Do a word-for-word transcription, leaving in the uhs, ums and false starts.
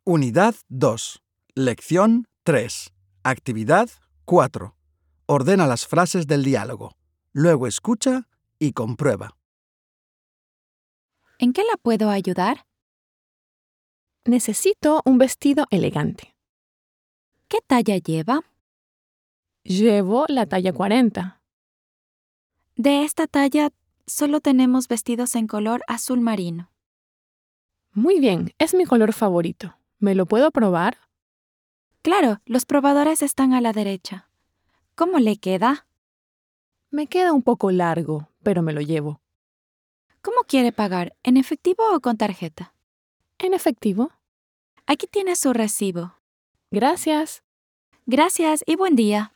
Unidad dos. Lección tres. Actividad cuatro. Ordena las frases del diálogo. Luego escucha y comprueba. ¿En qué la puedo ayudar? Necesito un vestido elegante. ¿Qué talla lleva? Llevo la talla cuarenta. De esta talla solo tenemos vestidos en color azul marino. Muy bien, es mi color favorito. ¿Me lo puedo probar? Claro, los probadores están a la derecha. ¿Cómo le queda? Me queda un poco largo, pero me lo llevo. ¿Cómo quiere pagar? ¿En efectivo o con tarjeta? ¿En efectivo? Aquí tiene su recibo. Gracias. Gracias y buen día.